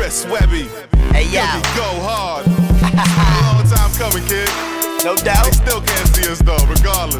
Chris Webby. Hey, yo. Go hard. Long time coming, kid. No doubt. They still can't see us though, regardless.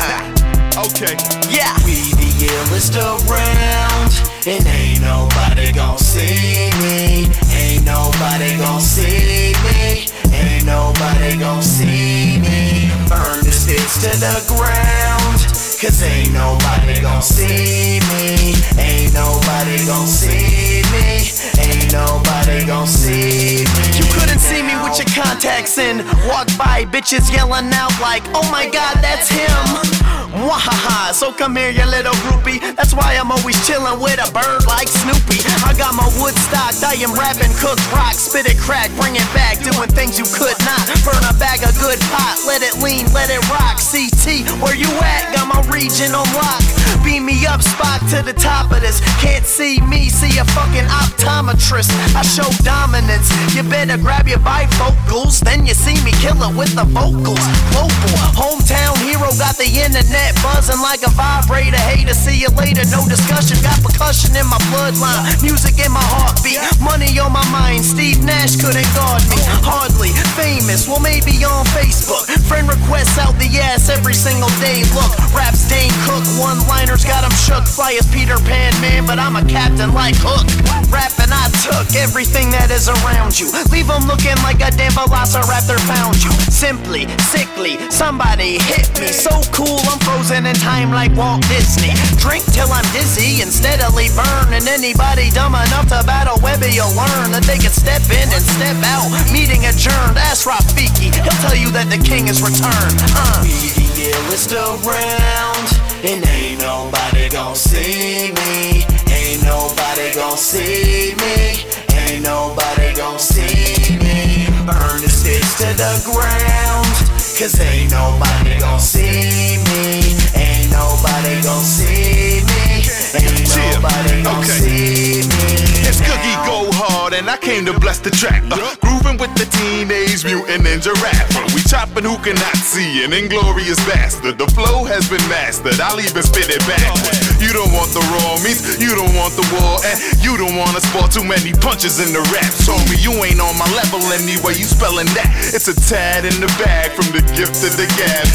Nah. Okay. Yeah. We the illest around, and ain't nobody gon' see me. Ain't nobody gon' see me. Ain't nobody gon' see me. Burn the sticks to the ground, cause ain't nobody gon' see me. Ain't nobody gon' see me. Ain't nobody gon' see me. You couldn't see me with your contacts in. Walk by, bitches yelling out like, oh my god, that's him. Wahaha, so come here, you little groupie. That's why I'm always chillin' with a bird like Snoopy. I got my wood stocked, I am rapping, cook rock, spit it, crack, bring it back, doing things you could not. Burn a bag of good pot, let it lean, let it rock. CT, where you at? Got my region on lock. Beam me up, Spock, to the top of this. Can't see me, see a fucking optometrist. I show dominance. You better grab your bifocals, then you see me kill it with the vocals. Global, hometown hero, got the internet buzzing like a vibrator. Hater, see you later, no discussion. Got percussion in my bloodline, music in my heartbeat, money on my mind. Steve Nash couldn't guard me. Hardly famous, well maybe on Facebook. Friend requests out the ass every single day. Look, raps Dane Cook, one-liners got him shook. Fly as Peter Pan, man, but I'm a captain like Hook. Rapping, I took everything that is around you. Leave them looking like a damn velociraptor found you. Simply, sickly, somebody hit me. So cool, I'm frozen in time like Walt Disney. Drink till I'm dizzy and steadily burn. And anybody dumb enough to battle Webby, you'll learn that they can step in and step out. Meeting adjourned, ask Rafiki, he'll tell you that the king is returned. We the illest around, and ain't nobody gon' see me. Ain't nobody gon' see me. Ain't nobody gon' see me. Burn the sticks to the ground, cause ain't nobody gon' see me. Ain't nobody gon' see me. Ain't nobody gon' see me. It's Cookie Go Hard, and I came to bless the track. Grooving with the Teenage Mutant Ninja Rap. We chopping who cannot see, an inglorious bastard. The flow has been mastered, I'll even spit it backwards. You don't want the raw meats, you don't want the war, and you don't wanna sport too many punches in the rap. Told me you ain't on my level anyway, you spelling that. It's a tad in the bag from the gift to the gab.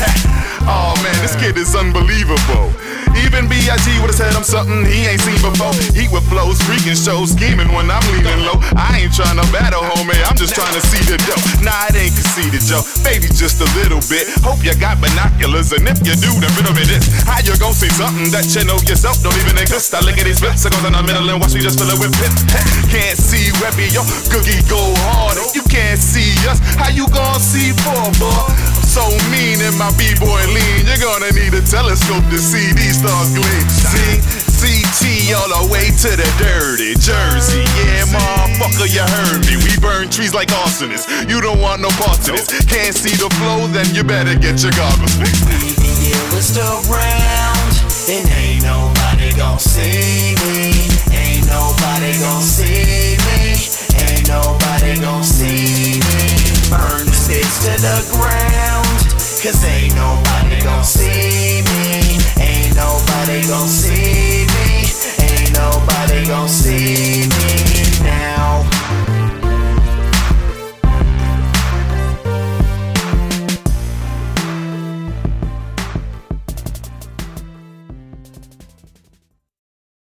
Oh man, this kid is unbelievable. Even B.I.G. would've said I'm something he ain't seen before. He with flows, freaking shows, scheming when I'm leaning low. I ain't tryna battle, homie, I'm just tryna see the dough. Nah, it ain't conceited, Joe, maybe just a little bit. Hope you got binoculars, and if you do, the riddle of it is how you gon' see something that you know yourself don't even exist. I look at these bits, it goes in the middle and watch me just fill it with pit. Can't see Webby, yo, Cookie Go Hard. If you can't see us, how you gon' see for, boy? So mean in my B-boy lean, you're gonna need a telescope to see these stars gleam. See, CT all the way to the dirty Jersey. Yeah, motherfucker, you heard me. We burn trees like arsonists. You don't want no parts of this. Can't see the flow, then you better get your goggles fixed. We the illest around, and ain't nobody gon' see